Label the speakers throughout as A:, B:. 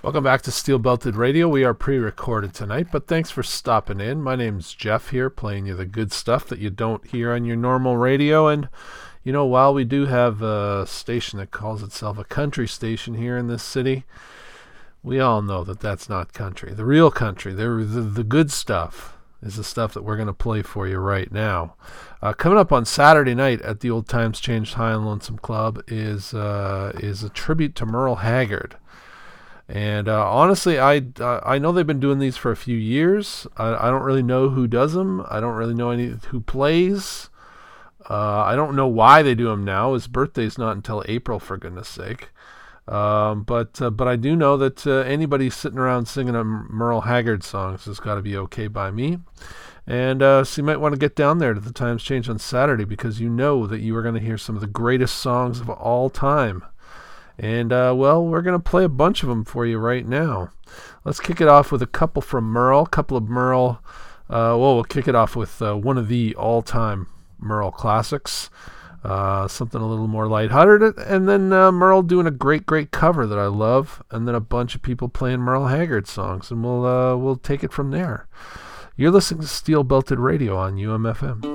A: Welcome back to Steel Belted Radio. We are pre-recorded tonight, but thanks for stopping in. My name's Jeff here, playing you the good stuff that you don't hear on your normal radio. And, you know, while we do have a station that calls itself a country station here in this city, we all know that that's not country. The real country, the good stuff, is the stuff that we're going to play for you right now. Coming up on Saturday night at the Old Times Changed High and Lonesome Club is a tribute to Merle Haggard. And honestly, I know they've been doing these for a few years. I don't really know who does them. I don't really know who plays. I don't know why they do them now. His birthday's not until April, for goodness sake. But I do know that anybody sitting around singing a Merle Haggard songs has got to be okay by me. And so you might want to get down there to the Times Change on Saturday, because you know that you are going to hear some of the greatest songs of all time. And, well, we're going to play a bunch of them for you right now. Let's kick it off with a couple from Merle, we'll kick it off with one of the all-time Merle classics, something a little more lighthearted, and then Merle doing a great cover that I love, and then a bunch of people playing Merle Haggard songs, and we'll take it from there. You're listening to Steel Belted Radio on UMFM.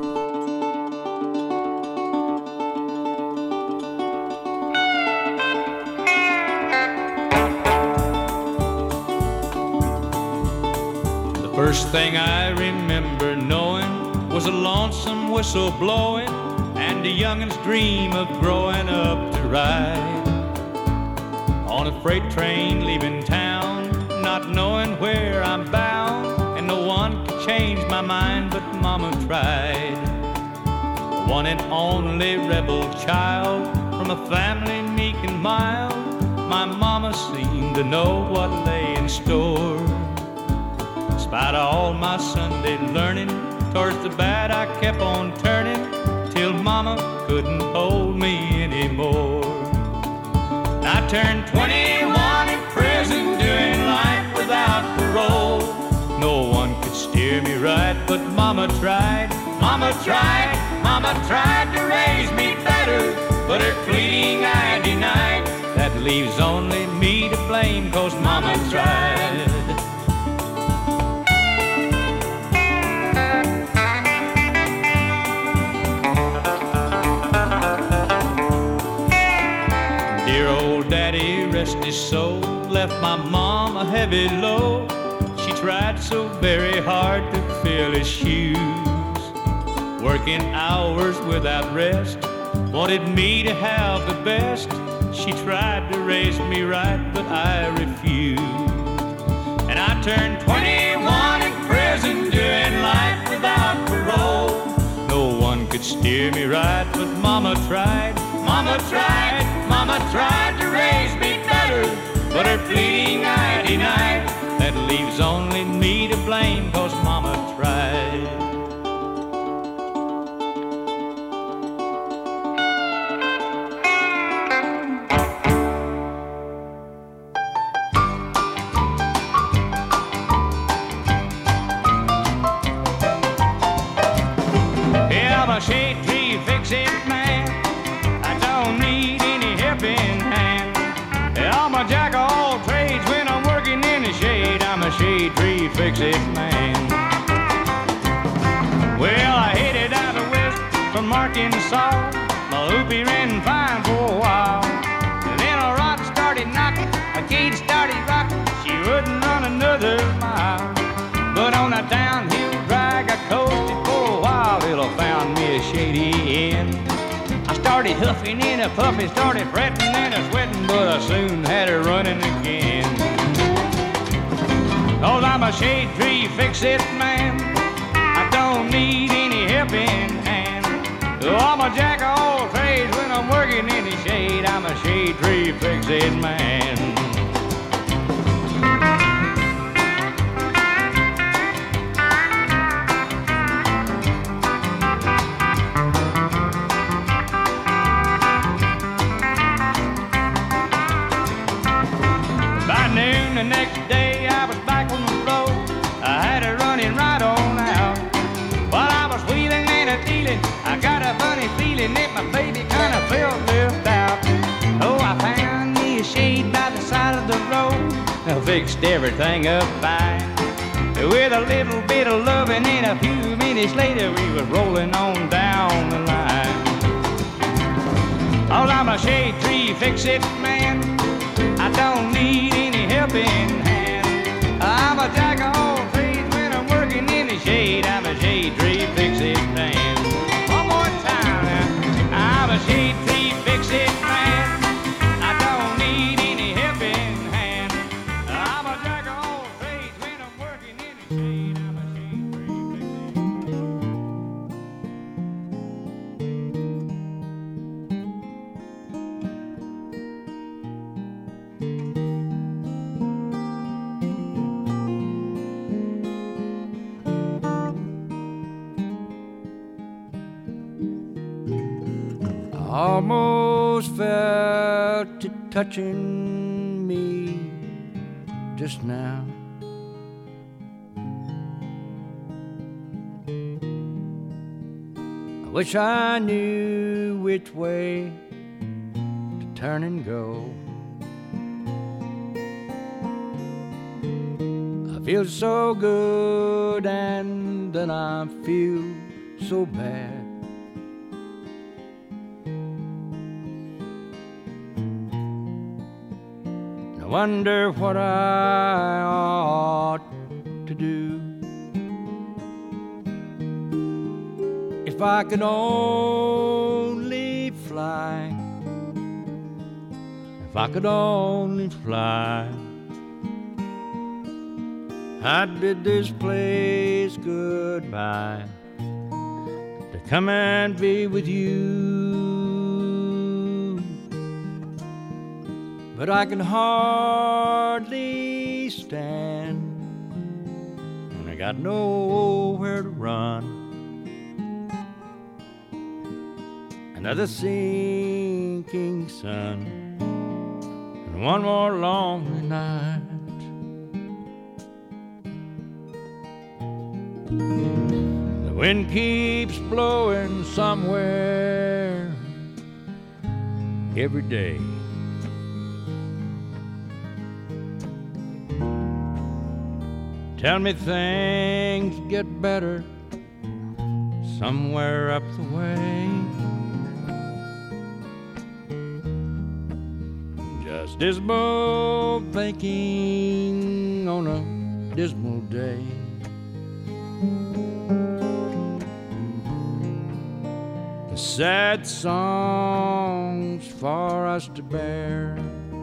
B: First thing I remember knowing was a lonesome whistle blowing and a youngin's dream of growing up to ride on a freight train leaving town, not knowing where I'm bound, and no one could change my mind but Mama tried. The one and only rebel child from a family meek and mild, my Mama seemed to know what lay in store. Despite all my Sunday learning, towards the bad I kept on turning, till Mama couldn't hold me anymore. And I turned 21 in prison, doing life without parole. No one could steer me right, but Mama tried. Mama tried to raise me better, but her pleading I denied. That leaves only me to blame, 'cause Mama tried. Rest his soul, left my mom a heavy load. She tried so very hard to fill his shoes, working hours without rest, wanted me to have the best. She tried to raise me right, but I refused. And I turned 21 in prison, doing life without parole. No one could steer me right, but Mama tried. Mama tried to raise me better, but her pleading I denied. That leaves only me to blame, 'cause Mama tried. Yeah, I'm a shade tree fix-it man. I don't need any helping hand. I'm a jack of all trades when I'm working in the shade. I'm a shade tree fix-it man. Well, I headed out of west from Arkansas. My hoopy ran fine for a while. And then a rock started knocking, a kid started rocking. She wouldn't run another mile. But on a downhill drag I coasted for a while till I found me a shady end. I started huffing and a puffing, started fretting and a sweating, but I soon had her running again. 'Cause I'm a shade tree fix-it man. I don't need any helping hand. Oh, I'm a jack of all trades when I'm working in the shade. I'm a shade tree fix-it man. The next day I was back on the road. I had her running right on out. While I was wheeling and a dealing, I got a funny feeling that my baby kind of felt left out. Oh, I found me a shade by the side of the road. fixed everything up fine. With a little bit of loving and a few minutes later we were rolling on down the line. Oh, I'm a shade tree fix-it man, I don't need any helping hand. I'm a jack of all trades when I'm working in the shade. I'm a shade tree fix-it man. One more time now. I'm a shade tree fix-it man, I don't need any helping hand. I'm a jack of all trades when I'm working in the shade. I'm a shade tree almost felt it touching me just now. I wish I knew which way to turn and go. I feel so good and then I feel so bad. I wonder what I ought to do. If I could only fly, if I could only fly, I'd bid this place goodbye to come and be with you. But I can hardly stand, and I got nowhere to run. Another sinking sun, and one more lonely night. The wind keeps blowing somewhere every day. Tell me things get better somewhere up the way. Just dismal thinking on a dismal day. The sad songs for us to bear.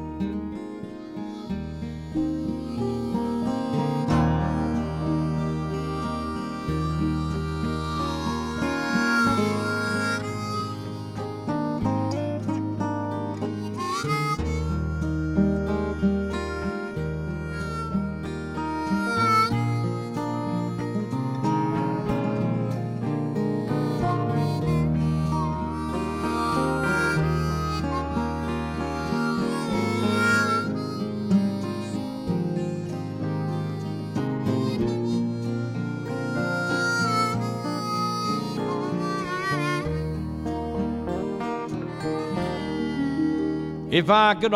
B: If I could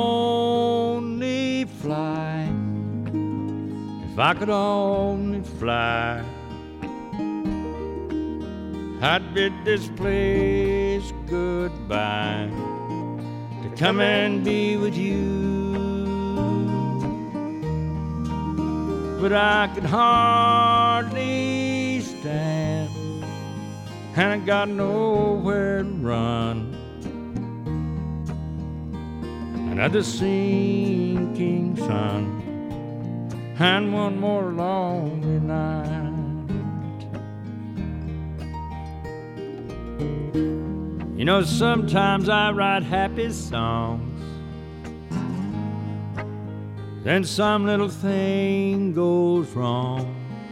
B: only fly, if I could only fly, I'd bid this place goodbye to come and be with you. But I could hardly stand, and I got nowhere to run. Another sinking sun, and one more lonely night. You know, sometimes I write happy songs, then some little thing goes wrong,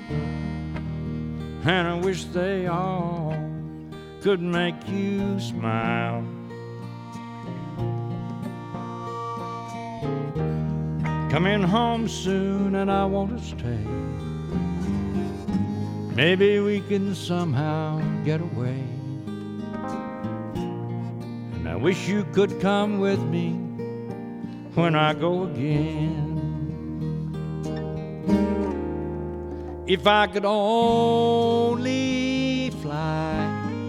B: and I wish they all could make you smile. Coming home soon and I want to stay. Maybe we can somehow get away. And I wish you could come with me when I go again. If I could only fly,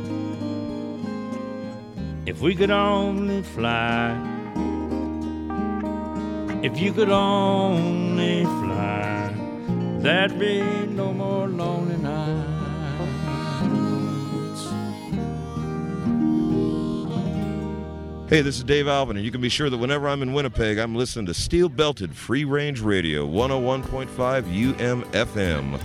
B: if we could only fly, if you could only fly, there'd be no more lonely nights.
C: Hey, this is Dave Alvin, and you can be sure that whenever I'm in Winnipeg, I'm listening to steel-belted free-range radio, 101.5 UMFM.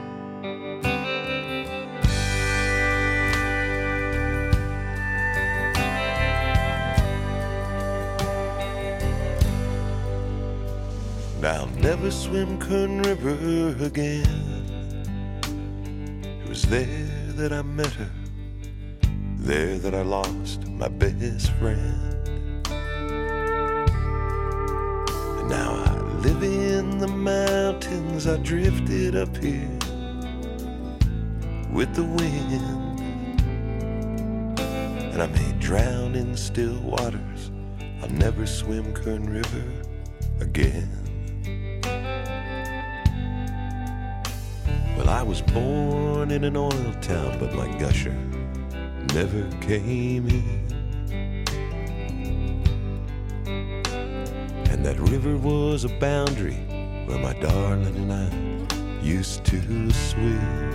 C: I'll never swim Kern River again. It was there that I met her, there that I lost my best friend. And now I live in the mountains, I drifted up here with the wind. And I may drown in still waters, I'll never swim Kern River again. Well, I was born in an oil town, but my gusher never came in. And that river was a boundary where my darling and I used to swim.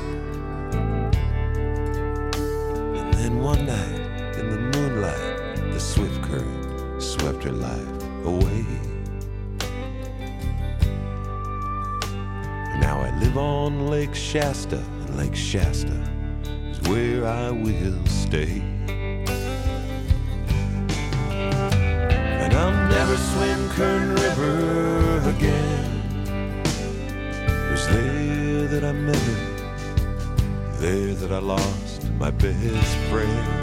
C: And then one night in the moonlight, the swift current swept her life away. And now I live on Lake Shasta, and Lake Shasta is where I will stay. And I'll never swim Kern River again. It was there that I met her, there that I lost my best friend.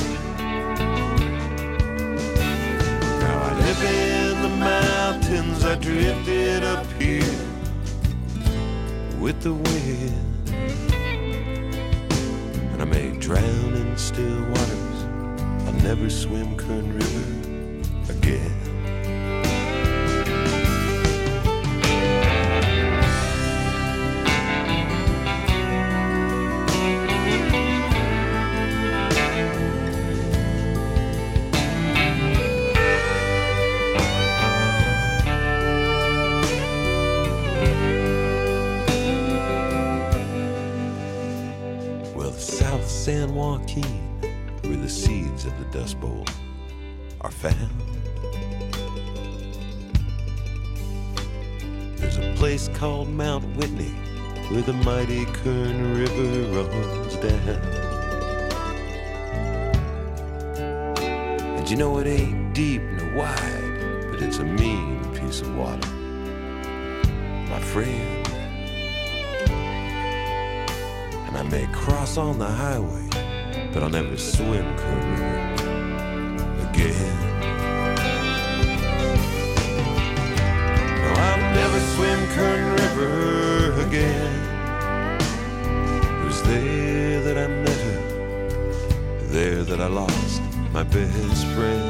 C: Now I live in the mountains, I drifted up here with the wind. And I may drown in still waters, I'll never swim Kern River again. San Joaquin, where the seeds of the Dust Bowl are found. There's a place called Mount Whitney, where the mighty Kern River runs down. And you know it ain't deep nor wide, but it's a mean piece of water, my friend. I may cross on the highway, but I'll never swim Kern River again. No, I'll never swim Kern River again. It was there that I met her, there that I lost my best friend.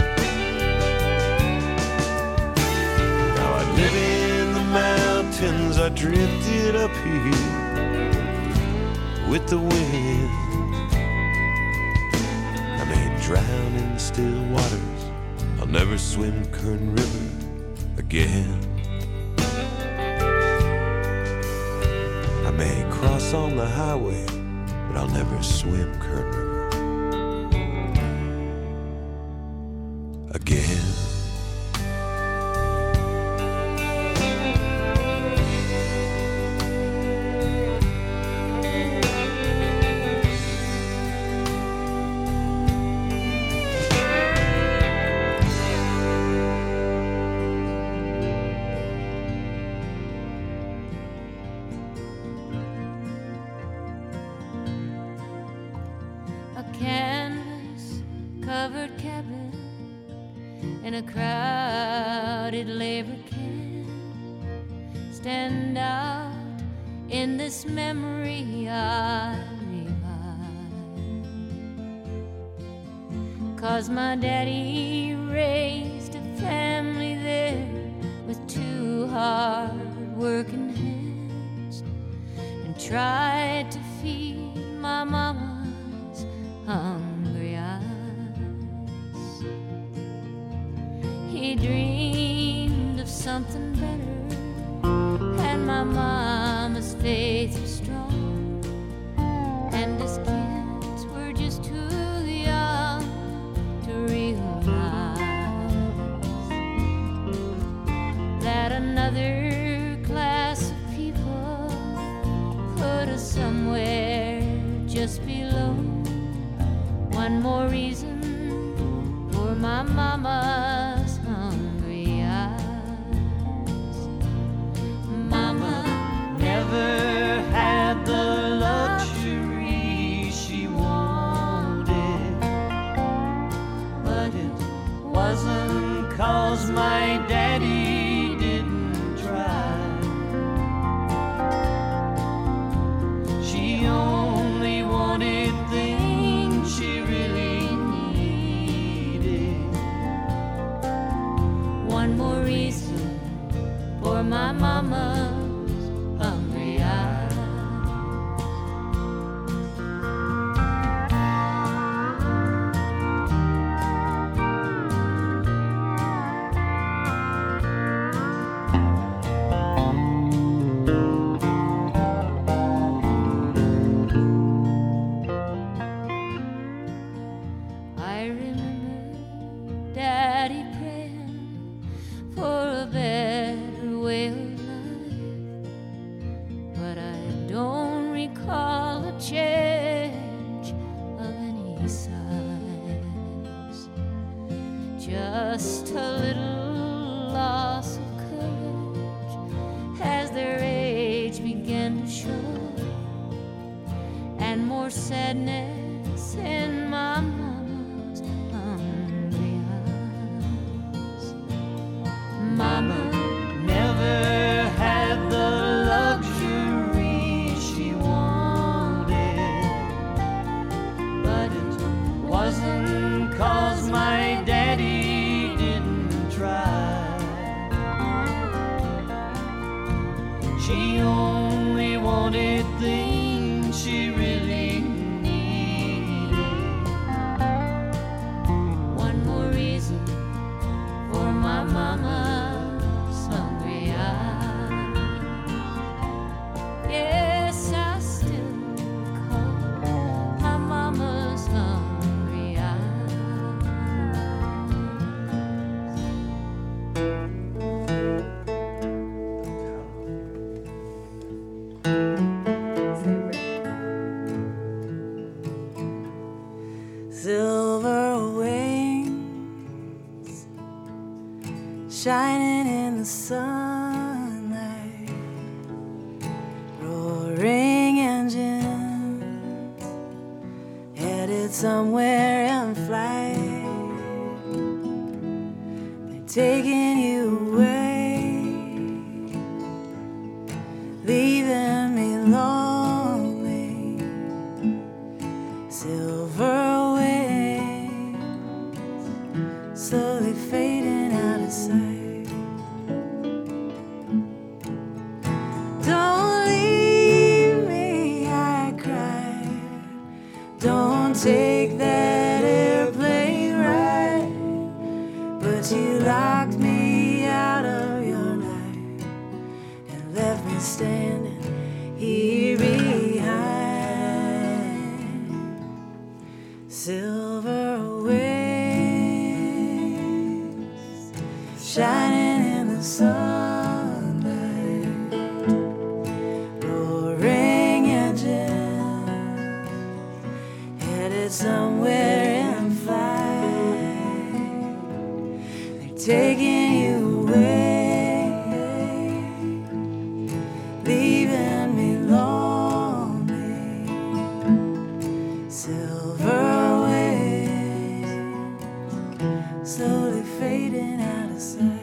C: Now I live in the mountains, I drifted up here with the wind. I may drown in still waters, I'll never swim Kern River again. I may cross on the highway, but I'll never swim Kern River again.
D: Canvas-covered cabin in a crowded labor camp stand out in this memory I revive. 'Cause my daddy raised a family there with 2 hard-working hands, tried to feed my mama's hungry eyes. He dreamed of something better, and my mama's faith was strong, and his kids were just too young to realize that another class of people put us somewhere just below. One more reason for my mama's hungry eyes. Mama
E: never had the luxury she wanted, but it wasn't 'cause my daddy didn't try. She only wanted things she really needed.
D: One more reason for my mama's hungry eyes. I remember Daddy praying for a better way of life, but I don't recall a change of any size. Just a little loss of courage as their age began to show, and more sadness in my mama's hungry eyes. Mama
E: Never had the luxury she wanted, but it wasn't 'cause my daddy didn't try. She only wanted things she really needed.
D: one more reason for my mama's hungry eyes. Yes, I still recall my mama's hungry eyes.
F: Silver wings shining in the sunlight, roaring engines headed somewhere in flight. They're taking you away, leaving me lonely. Silver wings slowly fading out of sight. Don't leave me, I cried. Don't take that airplane ride. But you locked me out of your life and left me standing here behind. Silver wings shining in the sunlight, roaring engines headed somewhere in flight. They're taking you away, leaving me lonely. Silver wings slowly fading out of sight.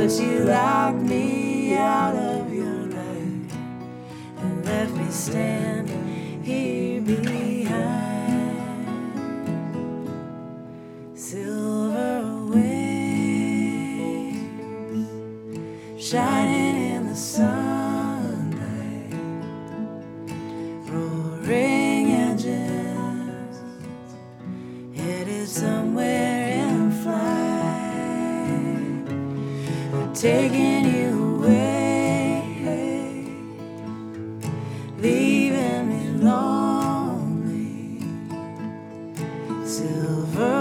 F: but you locked me out of your life and left me standing here behind. Silver waves shining in the sunlight, roaring engines headed somewhere in flight, taking you away, leaving me lonely. Silver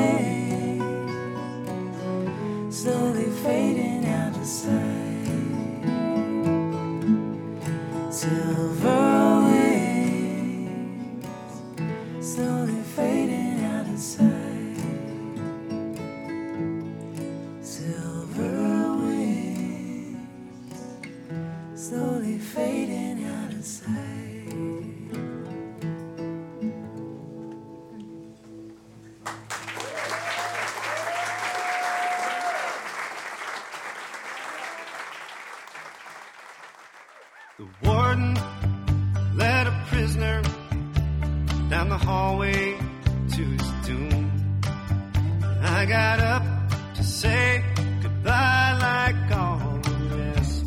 F: waves slowly fading out of sight. Silver waves slowly fading out of sight. Silver slowly fading out of sight.
C: The warden led a prisoner down the hallway to his doom. I got up to say goodbye like all the rest,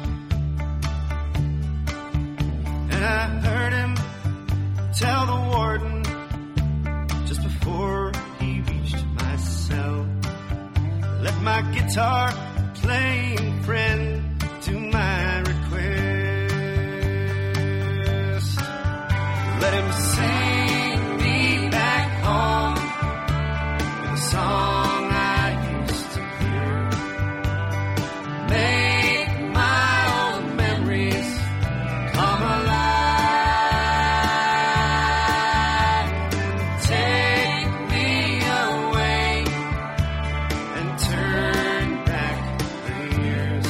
C: and I heard him tell the warden just before he reached my cell, let my guitar playing friend do my request. Let him sing me back home with a song I used to hear. Make my old memories come alive. Take me away and turn back the years.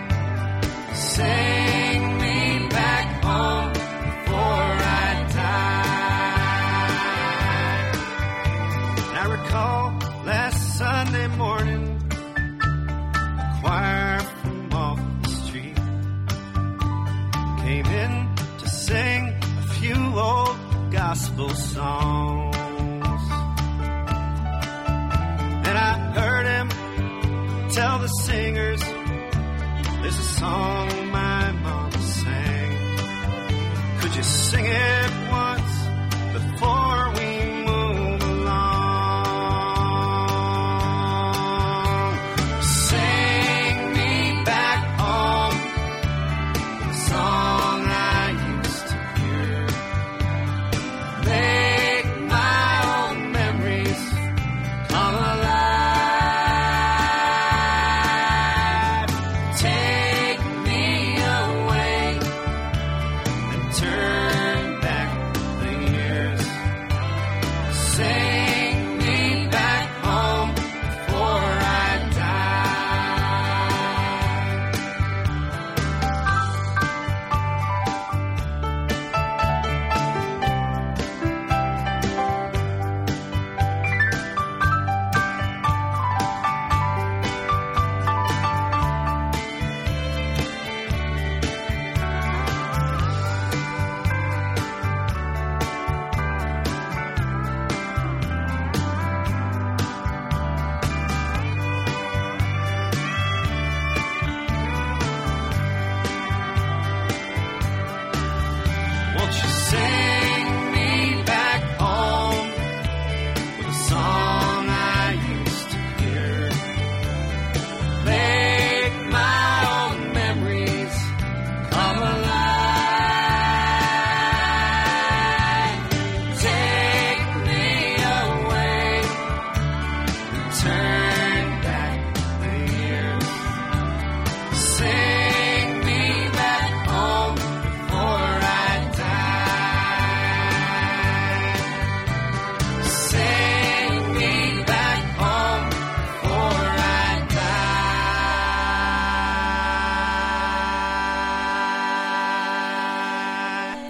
C: Sing me back home before I die. And I recall last Sunday morning, a choir from off the street came in to sing a few old gospel songs. And I heard him tell the singers, there's a song my mama sang. Could you sing it once before we move along? Sing me back home, the song I used to hear. Make my old memories come alive. Take me away and turn back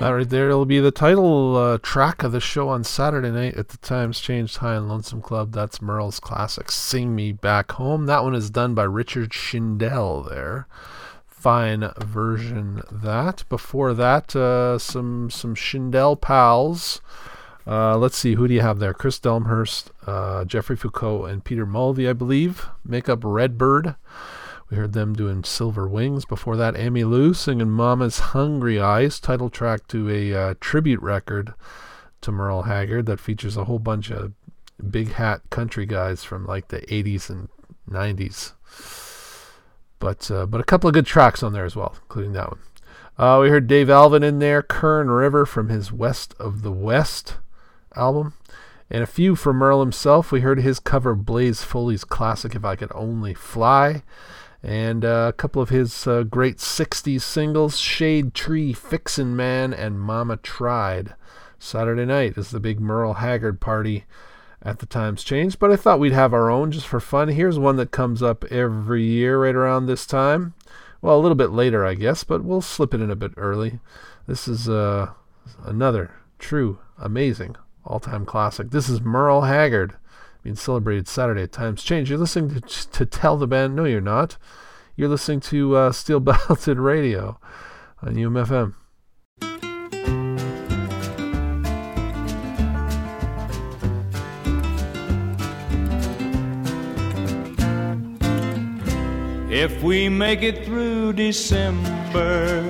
A: That right there will be the title track of the show on Saturday night at the Times Changed High and Lonesome Club. That's Merle's classic, Sing Me Back Home. That one is done by Richard Shindell there. Fine version that. Before that, some Shindell pals. Let's see, who do you have there? Chris Delmhurst, Jeffrey Foucault, and Peter Mulvey, I believe, make up Redbird. We heard them doing Silver Wings. Before that, Amy Lou singing Mama's Hungry Eyes, title track to a tribute record to Merle Haggard that features a whole bunch of big hat country guys from like the 80s and 90s. But a couple of good tracks on there as well, including that one. We heard Dave Alvin in there, Kern River from his West of the West album. And a few from Merle himself. We heard his cover of Blaze Foley's classic If I Could Only Fly. And a couple of his great 60s singles, Shade Tree, Fixin' Man, and Mama Tried. Saturday night is the big Merle Haggard party at the Times Changed, but I thought we'd have our own just for fun. Here's one that comes up every year right around this time. Well, a little bit later, I guess, but we'll slip it in a bit early. This is another true, amazing, all-time classic. This is Merle Haggard, being celebrated Saturday at Times Change. You're listening to Tell the Band. No, you're not. You're listening to Steel Belted Radio on UMFM.
B: If we make it through December,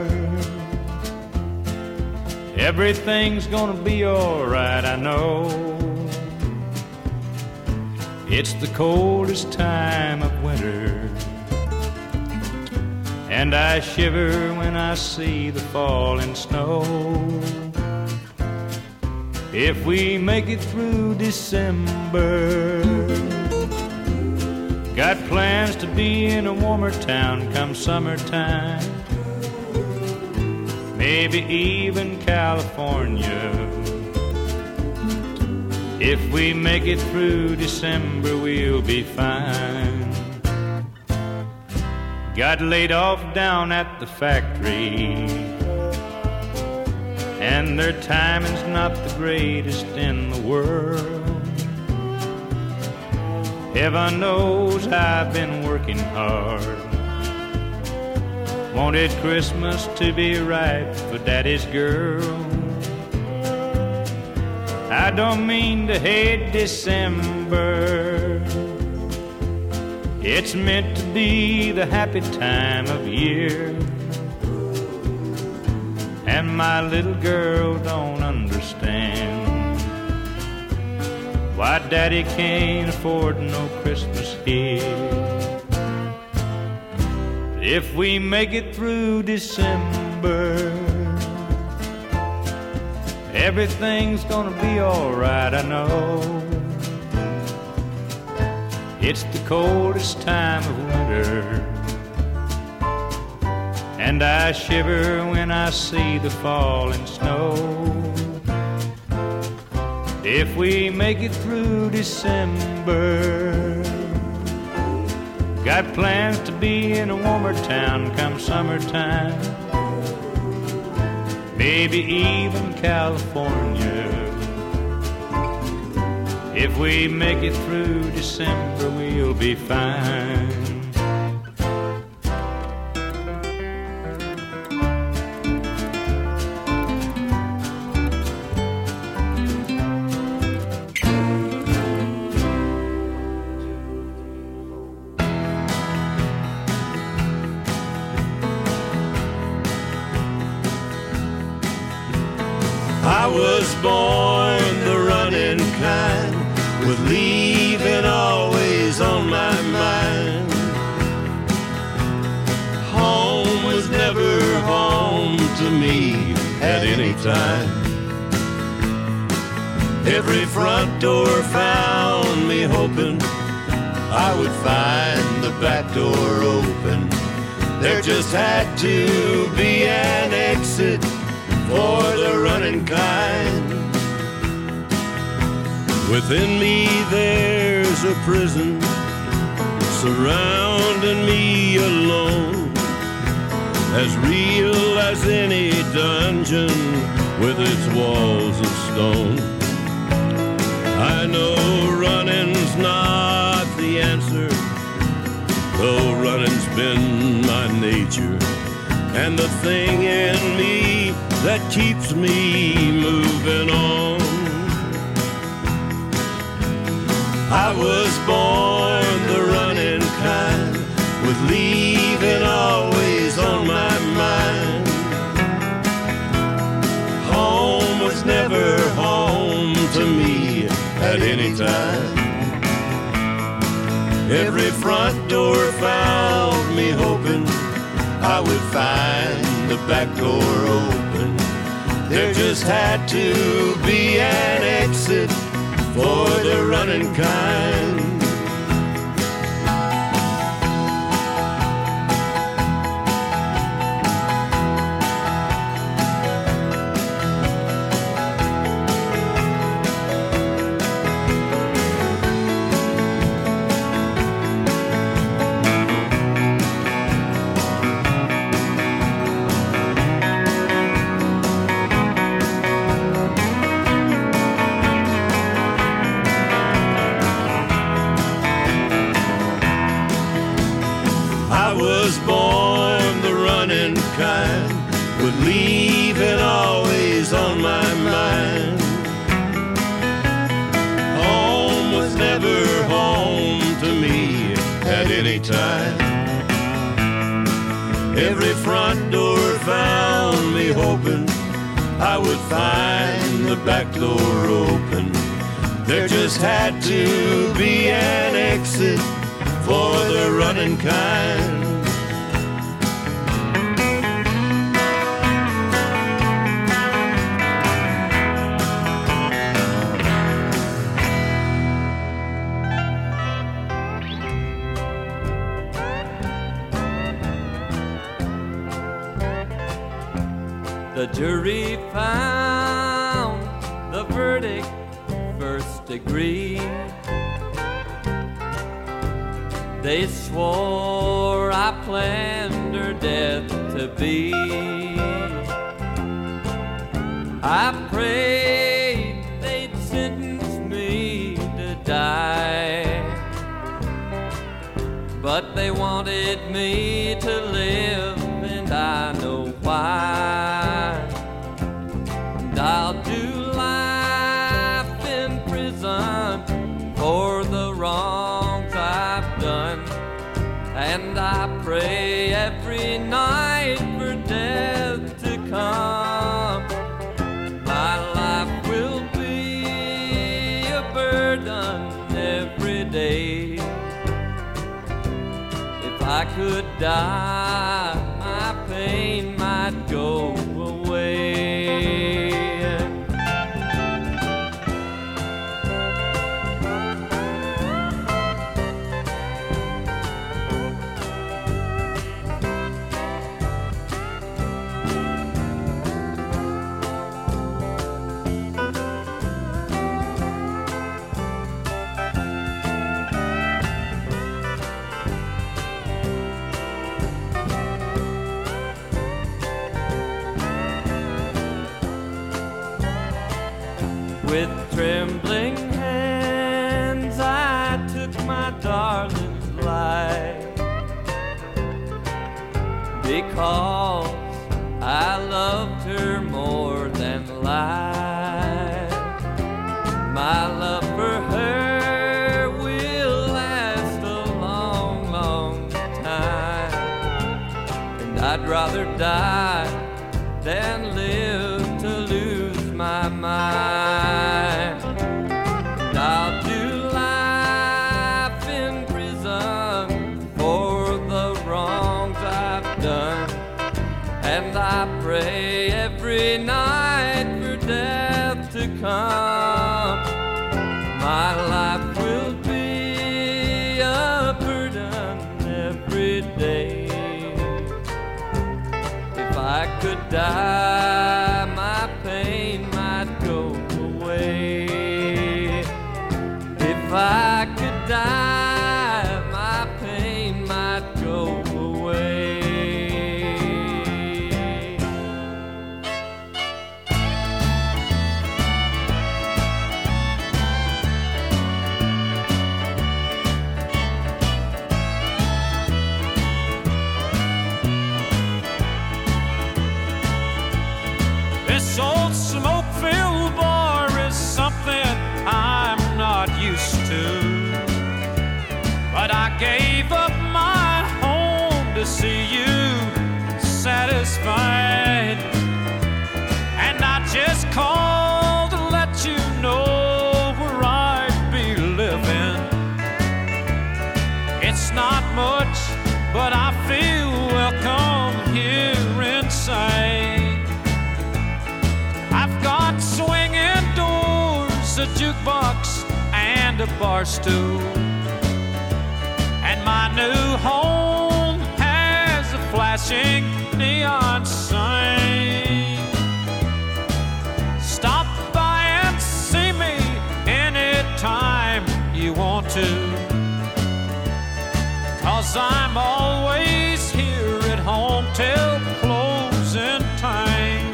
B: everything's gonna be alright, I know. It's the coldest time of winter, and I shiver when I see the falling snow. If we make it through December, got plans to be in a warmer town come summertime, maybe even California. If we make it through December, we'll be fine. Got laid off down at the factory, and their timing's not the greatest in the world. Heaven knows I've been working hard. Wanted Christmas to be right for Daddy's girl. I don't mean to hate December. It's meant to be the happy time of year. And my little girl don't understand why Daddy can't afford no Christmas here. If we make it through December, everything's gonna be alright, I know. It's the coldest time of winter, and I shiver when I see the falling snow. If we make it through December, got plans to be in a warmer town come summertime, maybe even California. If we make it through December, we'll be fine.
C: I was born the running kind, with leaving always on my mind. Home was never home to me at any time. Every front door found me hoping I would find the back door open. There just had to be an exit for the running kind. Within me there's a prison surrounding me alone, as real as any dungeon with its walls of stone. I know running's not the answer, though running's been my nature, and the thing in me that keeps me moving on. I was born the running kind, with leaving always on my mind. Home was never home to me at any time. Every front door found me hoping I would find the back door open. There just had to be an exit for the running kind. Born the running kind, with leaving always on my mind. Home was never home to me at any time. Every front door found me hoping I would find the back door open. There just had to be an exit for the running kind.
E: The jury found the verdict first degree. They swore I planned her death to be. I prayed they'd sentence me to die, but they wanted me to live, and I know why. And I'll do life in prison for the wrongs I've done, and I pray every night for death to come. My life will be a burden every day. If I could die, my pain might go away. With trembling hands I took my darling's life, because I loved her more than life. My love for her will last a long, long time, and I'd rather die than live to lose my mind. And I'll do life in prison for the wrongs I've done, and I pray every night for death to come. My life will be a burden every day. If I could die, my pain might go away. If I could die, my pain might go away.
B: but I gave up my home to see you satisfied. And I just called to let you know where I'd be living. It's not much, but I feel welcome here inside. I've got swinging doors, a jukebox, and a bar stool. And my new home has a flashing neon sign. Stop by and see me anytime you want to, 'cause I'm always here at home till closing time.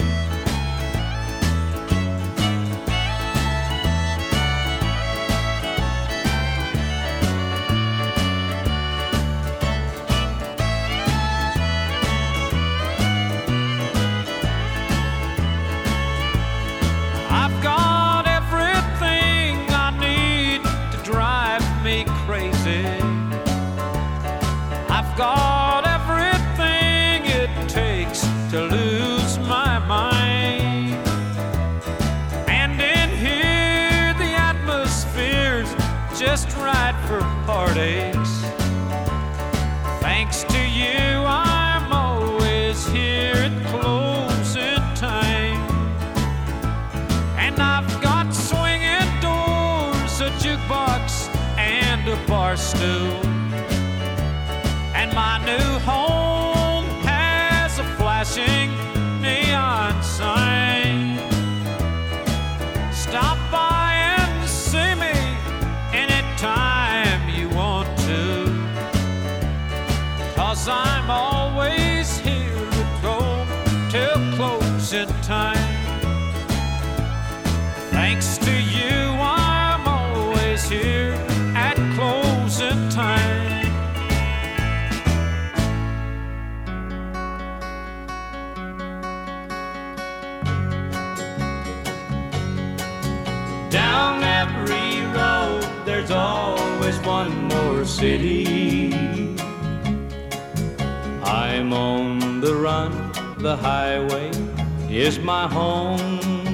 B: I've got everything I need to drive me crazy. I've got everything it takes to lose my mind. And in here the atmosphere's just right for parties. Thanks to you I'm always here at closing time. And I've got swinging doors, a jukebox, and a bar stool. And my new home has a flashing neon sign. Stop by and see me anytime you want to, 'cause I'm always here at home till closing time. Thanks to you I'm always here at closing time. Down every road there's always one more city. I'm on the run, the highway is my home.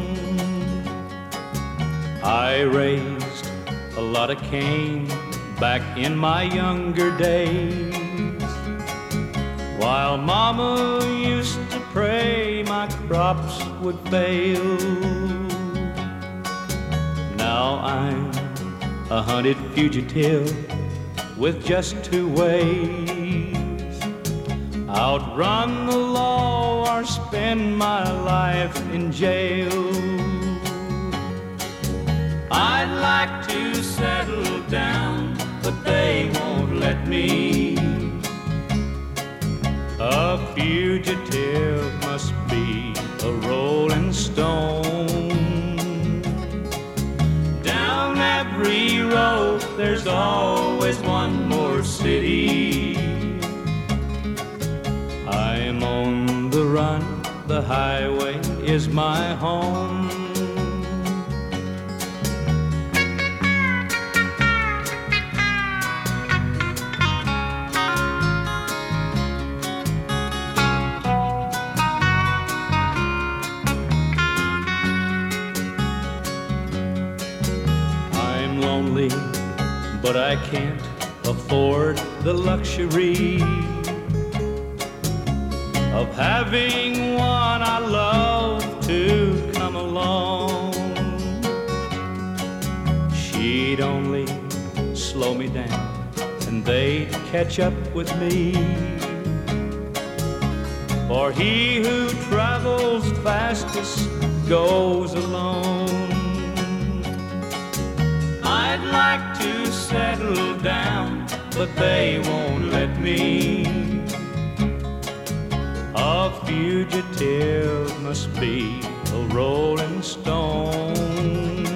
B: I raised a lot of cane back in my younger days, while Mama used to pray my crops would fail. Now I'm a hunted fugitive with just two ways: outrun the law or spend my life in jail. I'd like to settle down, but they won't let me. A fugitive must be a rolling stone. Down every road there's always one more city. I'm on the run, the highway is my home. But I can't afford the luxury of having one I love to come along. She'd only slow me down and they'd catch up with me. For he who travels fastest goes alone. I'd like to settle down, but they won't let me. A fugitive must be a rolling stone.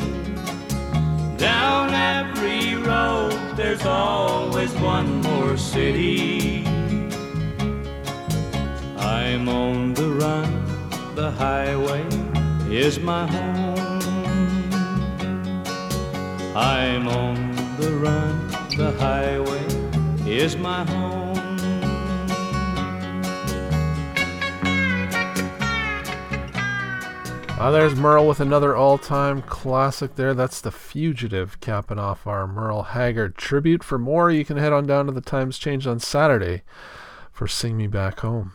B: Down every road there's always one more city. I'm on the run, the highway is my home. I'm on the run, the highway is my home.
A: There's Merle with another all-time classic there. That's The Fugitive, capping off our Merle Haggard tribute. For more, you can head on down to the Times Change on Saturday for Sing Me Back Home.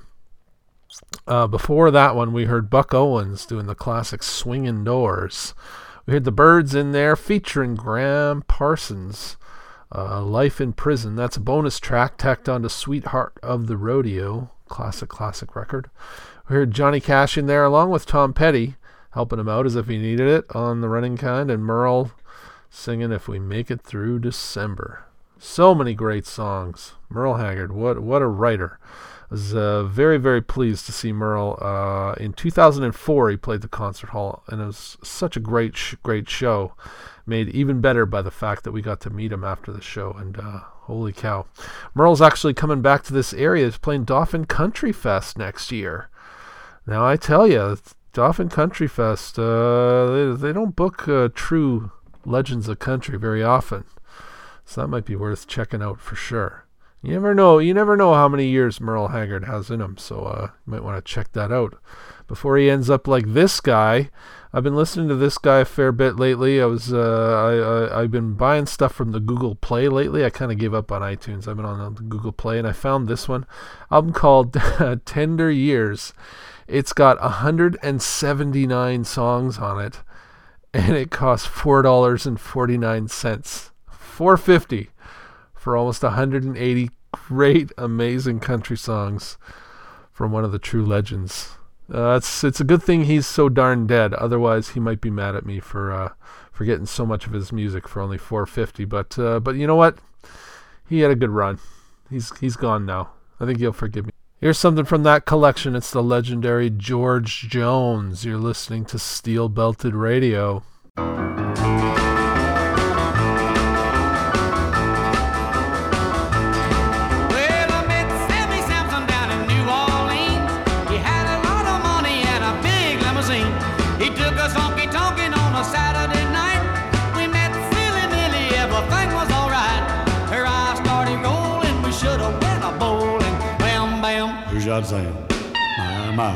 A: Before that one, we heard Buck Owens doing the classic Swingin' Doors. We heard the Byrds in there featuring Graham Parsons, Life in Prison. That's a bonus track tacked onto Sweetheart of the Rodeo, classic record. We heard Johnny Cash in there along with Tom Petty, helping him out as if he needed it on The Running Kind, and Merle singing If We Make It Through December. So many great songs. Merle Haggard, what a writer. I was very, very pleased to see Merle. In 2004, he played the Concert Hall, and it was such a great show, made even better by the fact that we got to meet him after the show, and holy cow. Merle's actually coming back to this area. He's playing Dauphin Country Fest next year. Now, I tell you, Dauphin Country Fest, they don't book true legends of country very often. So that might be worth checking out for sure. You never know how many years Merle Haggard has in him, so you might want to check that out before he ends up like this guy. I've been listening to this guy a fair bit lately. I've been buying stuff from the Google Play lately. I kind of gave up on iTunes. I've been on the Google Play, and I found this album called Tender Years. It's got 179 songs on it, and it costs $4.49. $4.50 for almost 180 great, amazing country songs from one of the true legends. It's a good thing he's so darn dead. Otherwise, he might be mad at me for getting so much of his music for only $4.50. But you know what? He had a good run. He's gone now. I think he'll forgive me. Here's something from that collection. It's the legendary George Jones. You're listening to Steel Belted Radio.
B: My.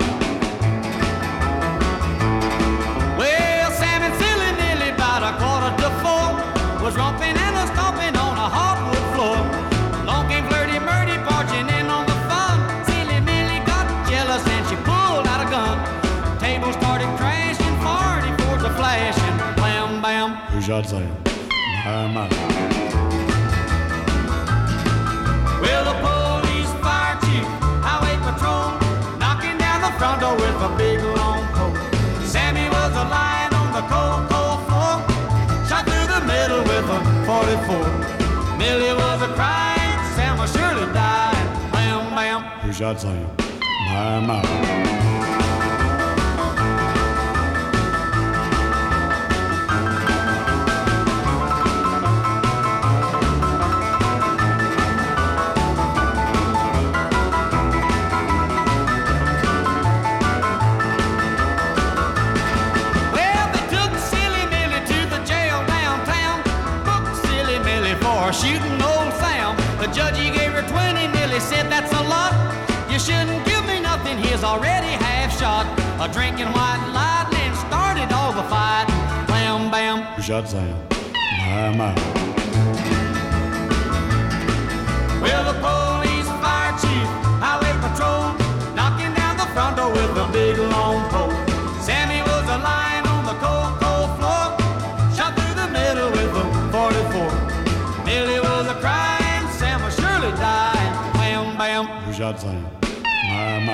B: Well, Sam and Silly Millie about 3:45 was romping and a stomping on a hardwood floor. Long came Flirty Murdy marching in on the fun. Silly Millie got jealous and she pulled out a gun. Table started crashing, 44s a flashing. Wham, bam. Who's that saying? My. Well, the police, fire chief, highway patrol, front door with a big long pole. Sammy was a lying on the cold floor, shot through the middle with a 44. Millie was a crying, Sam was surely dying. Bam, bam. Who shot Sam? My. Shooting old Sam, the judge he gave her 20. Millie said that's a lot. You shouldn't give me nothing, he's already half shot. A drinking white lightning started all the fight. Wham, bam. Who shot Sam? My. Well, the police, fire chief, highway patrol, knocking down the front door with a big long pole. Sammy was a lying on the cold floor, shot through the middle with a 44. Millie was a crying, Sam was surely dying. Wham, bam. Who shot Sam? My.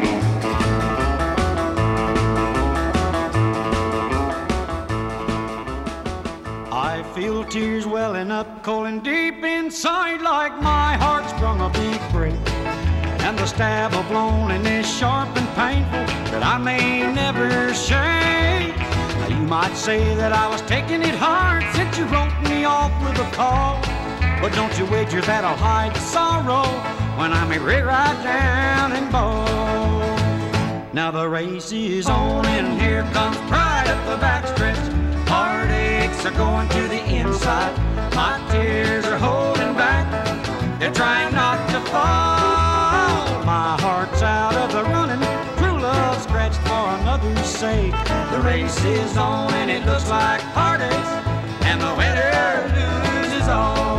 B: I feel tears welling up cold and deep inside, like my heart sprung a big break. And the stab of loneliness sharp and painful that I may never shake. Now you might say that I was taking it hard since you wrote me off with a call. But don't you wager that I'll hide the sorrow when I'm right down and bow. Now the race is on and here comes pride up the backstretch. Heartaches
G: heartaches are going to the inside. My tears are holding back, they're trying not to fall. My heart's out of the running, true love scratched for another's sake. The race is on and it looks like heartaches, and the winner loses all.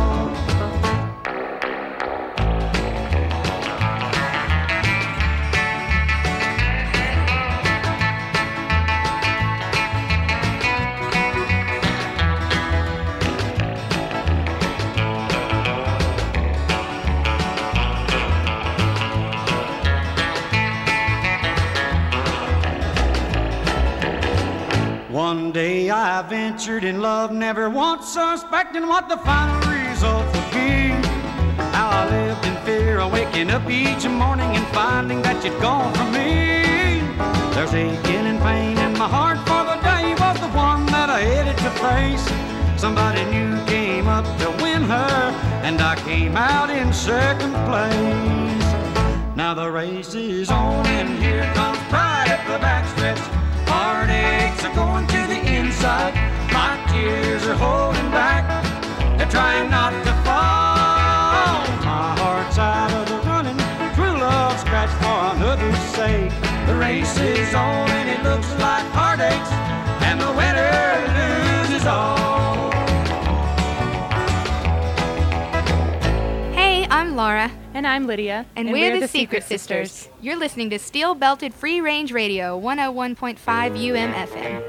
G: One day I ventured in love, never once suspecting what the final result would be. How I lived in fear of waking up each morning and finding that you'd gone from me. There's aching and pain in my heart, for the day was the one that I headed to face. Somebody new came up to win her, and I came out in second place. Now the race is on and here comes pride at the backstretch. Heartaches are going to the inside, my tears are holding back, they're trying not to fall. My heart's out of the running, true love scratched for another's sake. The race is on and it looks like heartaches, and the winner loses all.
H: Hey, I'm Laura.
I: And I'm Lydia.
H: And we're the Secret Sisters. You're listening to Steel Belted Free Range Radio, 101.5 UMFM.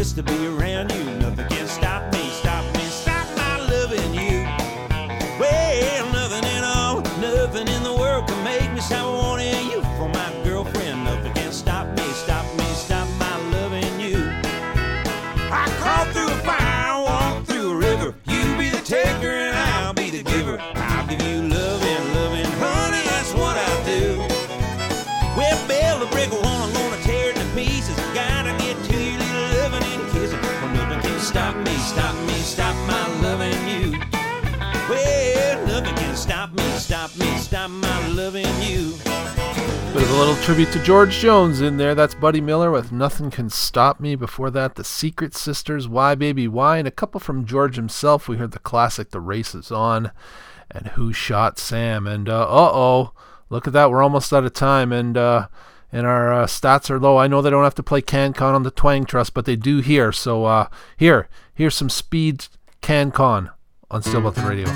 I: just to be around you. Nothing can stop me, stop me, stop my loving you. Well, nothing at all, nothing in the world can make me stop wanting you for my girlfriend. Nothing can stop me, stop me, stop my loving you. I crawl through a fire, walk through a river. You be the taker and I'll be the giver. I'll give you loving, loving, honey, that's what I do. Well, build a brick wall, I'm gonna tear it to pieces. Gotta get to your little loving and kissing. Oh, nothing can stop me, stop me, stop my loving you. Well, nothing can stop me, stop me, stop my loving you.
A: Bit of a little tribute to George Jones in there. That's Buddy Miller with Nothing Can Stop Me. Before that, the Secret Sisters, Why Baby Why, and a couple from George himself. We heard the classic The Race Is On and Who Shot Sam. And look at that, we're almost out of time, and our stats are low. I know they don't have to play CanCon on the Twang Trust, but they do here. So here's some speed CanCon on Steel Belted Radio.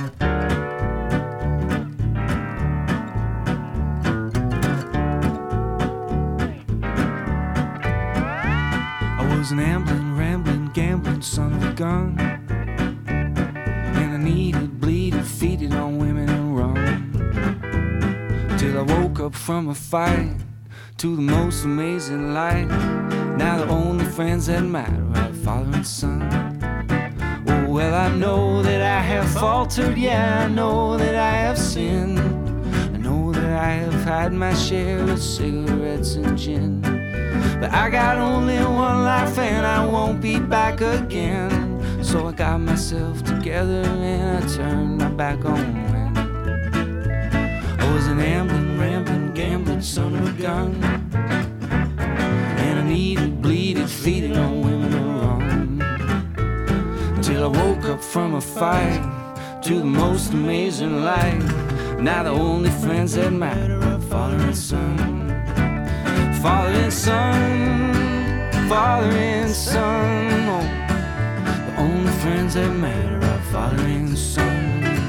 J: I was an ambling, rambling, gambling son of a gun, and I needed, bleeded, feeded on women and rum, till I woke up from a fight to the most amazing light. Now the only friends that matter are father and son. Oh, well, I know that I have faltered, yeah, I know that I have sinned. I know that I have had my share of cigarettes and gin. But I got only one life and I won't be back again. So I got myself together and I turned my back on when I was an ambling, rambling, gambling son of a gun, and I needed, bleeded, feeded on women and rum, till I woke up from a fight to the most amazing light. Now the only friends that matter are father and son. Father and son, father and son. Oh, the only friends that matter are father and son.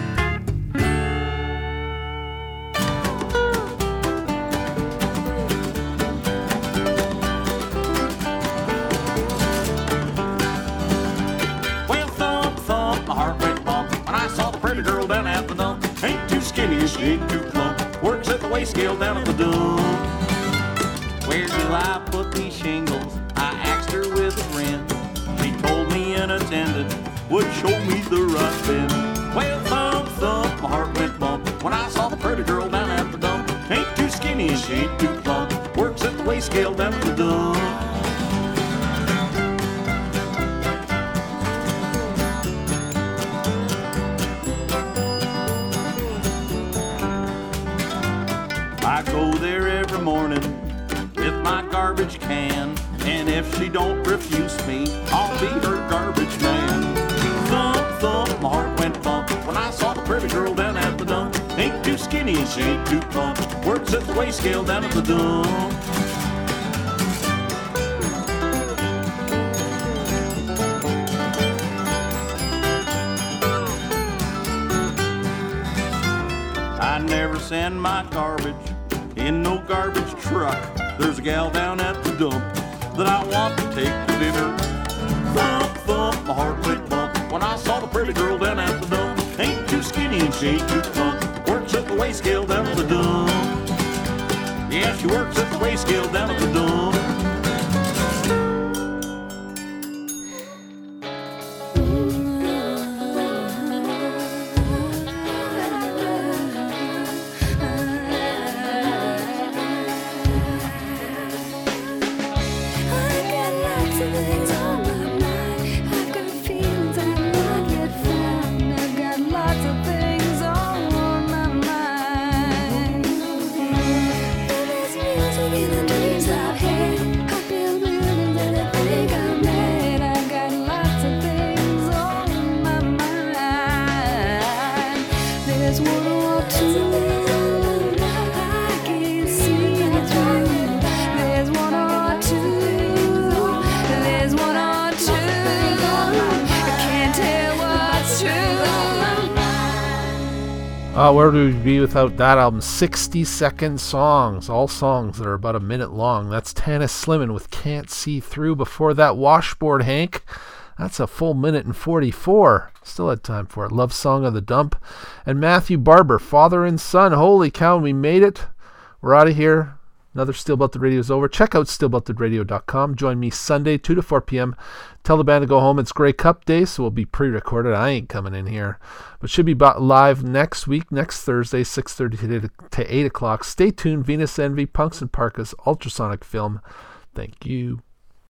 K: Well, thump, thump, my heart went bump when I saw the pretty girl down at the dump. Ain't too skinny, she ain't too plump. Works at the weigh scale down at the dump. Where do I put these shingles? I asked her with a grin. She told me an attendant would show me the right bin. Well, thump, thump, my heart went bump when I saw the pretty girl down at the dump. Ain't too skinny and she ain't too plump. Works at the weigh scale down at the dump. I go there every morning with my garbage can, and if she don't refuse me, I'll be her garbage man. Thump, thump, my heart went bump when I saw the pretty girl down at the dump. Ain't too skinny and she ain't too plump. Works at the weigh scale down at the dump. I never send my garbage in no garbage truck. There's a gal down at the dump that I want to take to dinner. Thump, thump, my heart went bump when I saw the pretty girl down at the dump. Ain't too skinny and she ain't too plump. Works at the weigh scale down at the dump. Yeah, she works at the weigh scale down at the dump.
A: Where would we be without that album? 60-second songs, all songs that are about a minute long. That's Tanis Slimani with Can't See Through. Before that, Washboard Hank. That's a full minute and 44. Still had time for it. Love Song of the Dump. And Matthew Barber, Father and Son. Holy cow, we made it. We're out of here. Another Steel Belted Radio is over. Check out steelbeltedradio.com. Join me Sunday, 2 to 4 p.m. Tell the band to go home. It's Grey Cup Day, so we'll be pre-recorded. I ain't coming in here. But should be live next week, next Thursday, 6:30 to 8 o'clock. Stay tuned. Venus Envy, Punks and Parkas, Ultrasonic Film. Thank you.